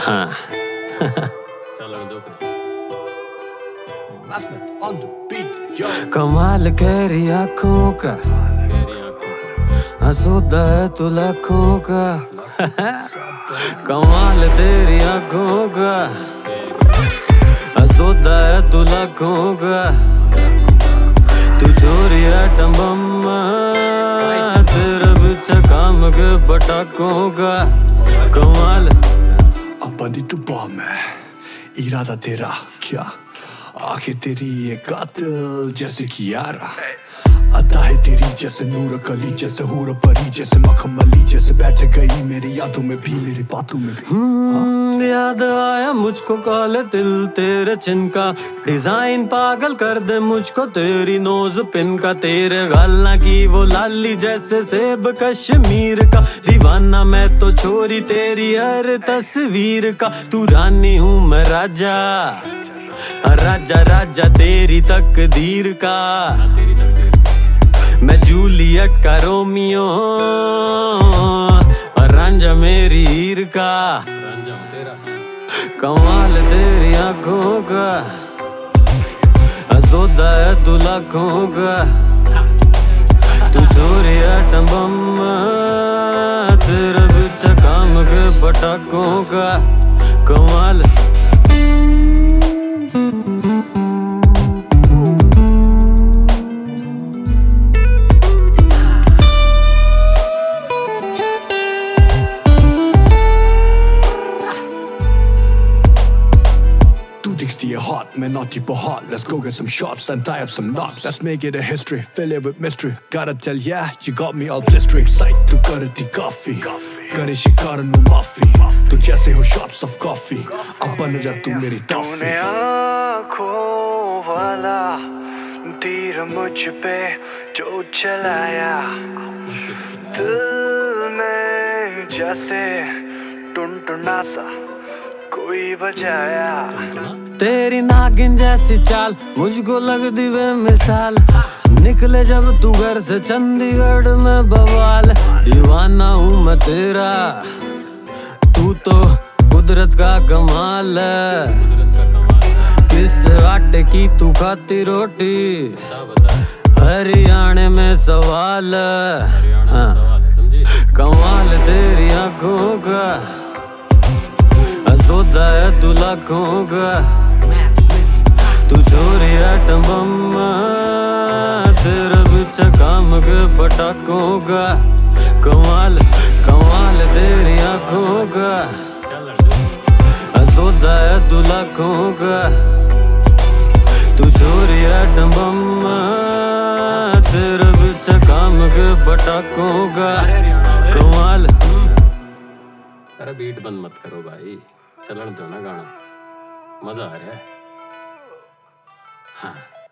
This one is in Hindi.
हाँ चल दो फिर कमाल गहरी आँखों का हंसोदा है तू लाखों का कमाल तेरी आँखों का हंसोदा है तू लाखों का तू चोरी आइटम बम तेरा बिचा काम के पटाखों का कमाल अपनी तू बम है इरादा तेरा क्या आंखें तेरी ये कातिल जैसे कियारा अदा है तेरी जैसे नूर कली जैसे हूर परी जैसे मखमली जैसे बैठ गई मेरी यादों में भी मेरी बातों में भी याद आया मुझको काले दिल तेरे चिन का डिजाइन पागल कर दे मुझको तेरी नोज पिन का तेरे गालना की वो लाली जैसे सेब कश्मीर का दीवाना मैं तो छोरी तेरी हर तस्वीर का तू रानी हूँ मैं राजा राजा राजा तेरी तकदीर का मैं जूलियट का रोमियो और रांझा मेरी हीर का कमाल तेरी आँखों का हंसोदा है तू लाखों का तू चोरी आइटम बम तेरा बिचा काम के पटाखों का कमाल hot, man, naughty but hot. Let's go get some shots and tie up some knots. Let's make it a history, fill it with mystery. Gotta tell ya, you got me all blistered. Excited to cut the coffee. करे शिकार नु माफी तू जैसे हो shots of coffee अब बन जा तू मेरी टॉफी तूने आँखों वाला तीर मुझ पे जो चलाया दिल में जैसे टुनटुना सा कोई बजाया तेरी नागिन जैसी चाल मुझको लगती बेमिसाल निकले जब तू घर से चंडीगढ़ में बवाल दीवाना हूँ मैं तेरा तू तो कुदरत का कमाल है किस आटे की तू खाती रोटी हरियाणा में सवाल है हाँ। कमाल तेरी आँखों का हंसोदा है तू लाखों का तू चोरी आइटम बम तेरा बिचा काम के पटाखों का कमाल कमाल तेरी आँखों का हंसोदा है तू लाखों का तू चोरी आइटम बम तेरा बिचा काम के पटाखों का कमाल। अरे बीट बंद मत करो भाई चलन दो ना गाना मजा आ रहा है हाँ।